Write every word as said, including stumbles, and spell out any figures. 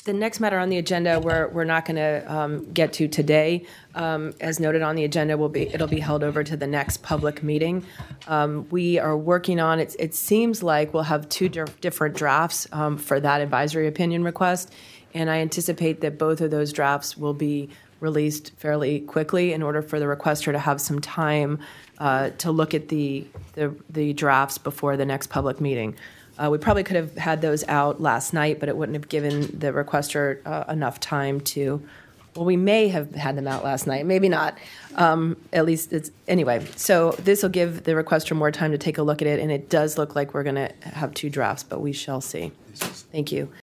The next matter on the agenda, we're we're not going to um, get to today. Um, as noted on the agenda, will be it'll be held over to the next public meeting. Um, we are working on it. It seems like we'll have two di- different drafts um, for that advisory opinion request, and I anticipate that both of those drafts will be released fairly quickly in order for the requester to have some time uh, to look at the, the the drafts before the next public meeting. Uh, we probably could have had those out last night, but it wouldn't have given the requester uh, enough time to, well, we may have had them out last night, maybe not. Um, at least it's, anyway, so this will give the requester more time to take a look at it, and it does look like we're going to have two drafts, but we shall see. Thank you.